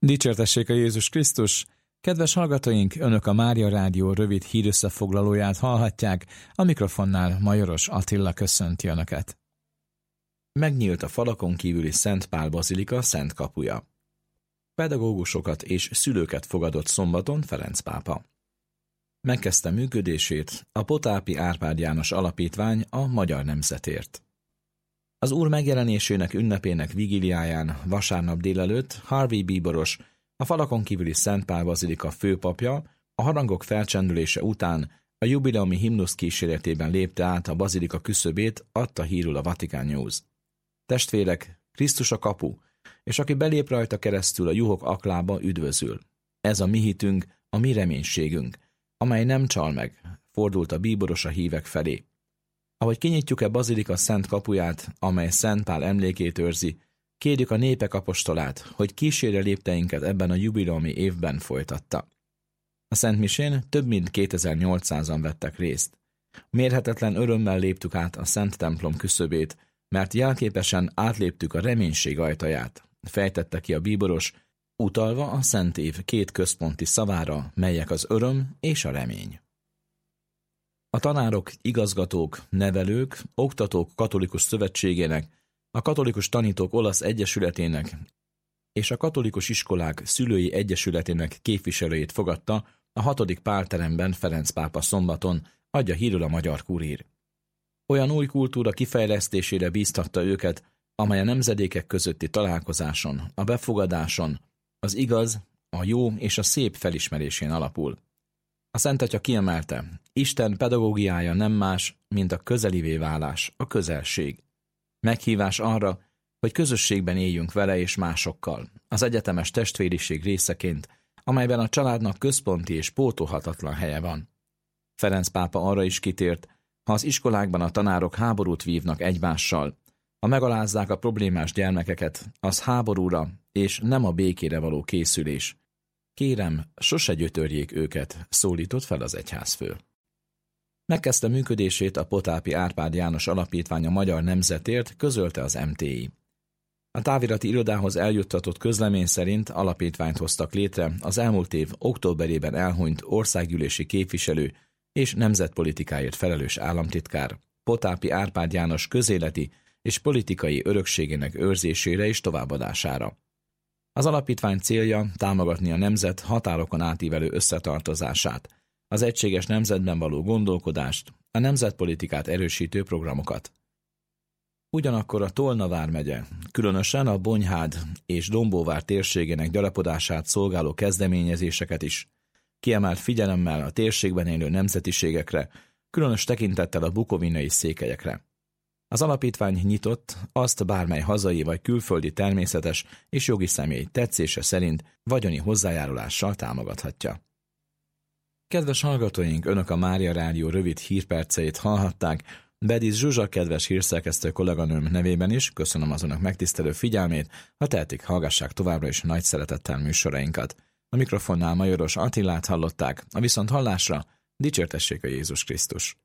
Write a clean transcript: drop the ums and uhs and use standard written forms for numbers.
Dicsértessék a Jézus Krisztus! Kedves hallgatóink, Önök a Mária Rádió rövid hírösszefoglalóját hallhatják, a mikrofonnál Majoros Attila köszönti Önöket. Megnyílt a falakon kívüli Szent Pál bazilika szent kapuja. Pedagógusokat és szülőket fogadott szombaton Ferenc pápa. Megkezdte működését a Potápi Árpád János Alapítvány a magyar nemzetért. Az Úr megjelenésének ünnepének vigíliáján vasárnap délelőtt Harvey bíboros, a falakon kívüli Szent Pál bazilika főpapja a harangok felcsendülése után a jubileumi himnusz kíséretében lépte át a bazilika küszöbét, adta hírül a Vatican News. Testvérek, Krisztus a kapu, és aki belép rajta keresztül a juhok aklába, üdvözül. Ez a mi hitünk, a mi reménységünk, amely nem csal meg, fordult a bíboros a hívek felé. Ahogy kinyitjuk bazilika szent kapuját, amely Szent Pál emlékét őrzi, kérjük a népek apostolát, hogy kísérje lépteinket ebben a jubileumi évben, folytatta. A Szent Misén több mint 2800-an vettek részt. Mérhetetlen örömmel léptük át a Szent templom küszöbét, mert jelképesen átléptük a reménység ajtaját, fejtette ki a bíboros, utalva a Szent Év két központi szavára, melyek az öröm és a remény. A tanárok, igazgatók, nevelők, oktatók katolikus szövetségének, a katolikus tanítók olasz egyesületének és a katolikus iskolák szülői egyesületének képviselőjét fogadta a 6. Pálteremben Ferenc pápa szombaton, adja hírül a Magyar Kurír. Olyan új kultúra kifejlesztésére bíztatta őket, amely a nemzedékek közötti találkozáson, a befogadáson, az igaz, a jó és a szép felismerésén alapul. A Szent Atya kiemelte, Isten pedagógiája nem más, mint a közelivé válás, a közelség. Meghívás arra, hogy közösségben éljünk vele és másokkal, az egyetemes testvériség részeként, amelyben a családnak központi és pótolhatatlan helye van. Ferenc pápa arra is kitért, ha az iskolákban a tanárok háborút vívnak egymással, ha megalázzák a problémás gyermekeket, az háborúra és nem a békére való készülés. Kérem, sose gyötörjék őket, szólított fel az egyházfő. Megkezdte működését a Potápi Árpád János Alapítvány a magyar nemzetért, közölte az MTI. A távirati irodához eljuttatott közlemény szerint alapítványt hoztak létre az elmúlt év októberében elhunyt országgyűlési képviselő és nemzetpolitikáért felelős államtitkár, Potápi Árpád János közéleti és politikai örökségének őrzésére és továbbadására. Az alapítvány célja támogatni a nemzet határokon átívelő összetartozását, az egységes nemzetben való gondolkodást, a nemzetpolitikát erősítő programokat. Ugyanakkor a Tolna vármegye, különösen a Bonyhád és Dombóvár térségének gyarapodását szolgáló kezdeményezéseket is, kiemelt figyelemmel a térségben élő nemzetiségekre, különös tekintettel a bukovinai székelyekre. Az alapítvány nyitott, azt bármely hazai vagy külföldi természetes és jogi személy tetszése szerint vagyoni hozzájárulással támogathatja. Kedves hallgatóink, Önök a Mária Rádió rövid hírperceit hallhatták, Bediz Zsuzsa kedves hírszerkesztő kolléganőm nevében is köszönöm az Önök megtisztelő figyelmét, ha tehetik, hallgassák továbbra is nagy szeretettel műsorainkat. A mikrofonnál Majoros Attilát hallották, a viszonthallásra dicsértessék a Jézus Krisztus.